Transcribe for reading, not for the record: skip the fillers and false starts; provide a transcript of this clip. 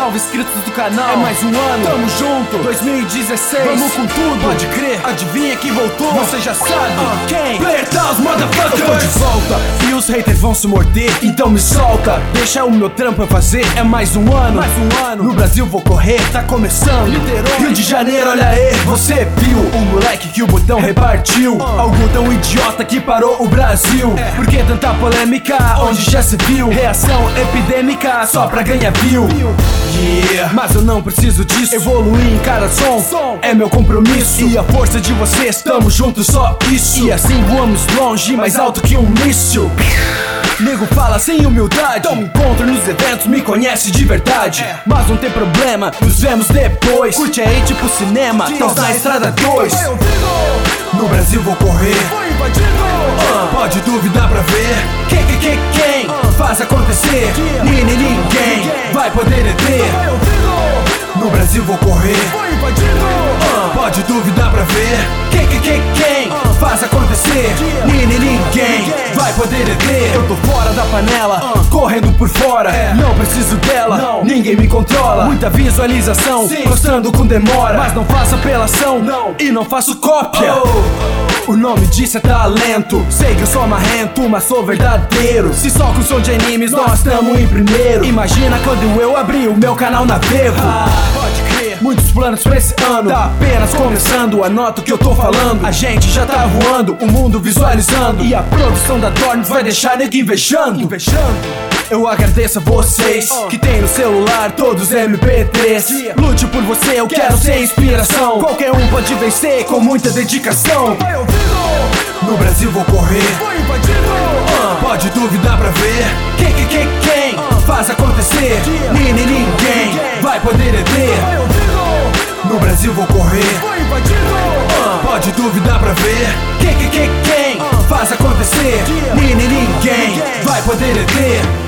salve inscritos do canal. É mais um ano, tamo junto, 2016. Vamos com tudo, pode crer, adivinha quem voltou? Você já sabe, quem? Player Taos, motherfuckers. Eu tô de volta, e os haters vão se morder, então me solta. Deixa o meu trampo eu fazer, é mais um ano. No Brasil vou correr, tá começando. Rio de Janeiro, olha aí, você viu o moleque que o botão repartiu. Algodão idiota que parou o Brasil. Por que tanta polêmica, onde já se viu? Reação epidêmica, só pra ganhar view. Mas eu não preciso disso, evoluir em cada som é meu compromisso. E a força de vocês, tamo juntos, só isso. E assim voamos longe, mais alto que um míssil. Nego fala sem humildade, então me encontro nos eventos, me conhece de verdade. Mas não tem problema, nos vemos depois. Curte aí tipo cinema, estamos na estrada 2. No Brasil vou correr, pode duvidar pra ver. Quem faz acontecer? Ninguém vai poder deter. No Brasil vou correr, pode duvidar pra ver. Quem faz acontecer? Ninguém vai poder deter. Eu tô fora da panela, correndo por fora. Não preciso dela, ninguém me controla. Muita visualização, mostrando com demora. Mas não faço apelação, e não faço cópia. O nome disso é talento. Sei que eu sou marrento, mas sou verdadeiro. Se só com som de animes nós tamo em primeiro. Imagina quando eu abri o meu canal na Vevo. Pode crer, muitos planos pra esse ano. Tá apenas começando, anota o que eu tô falando. A gente já tá voando, o mundo visualizando. E a produção da Dornes vai deixar nego invejando. Eu agradeço a vocês que tem no celular todos MP3. Lute por você, eu quero ser inspiração. Qualquer um pode vencer com muita dedicação. No Brasil vou correr, pode duvidar pra ver. Quem faz acontecer? Ninguém vai poder deter. No Brasil vou correr, pode duvidar pra ver. Quem faz acontecer? Ninguém vai poder deter.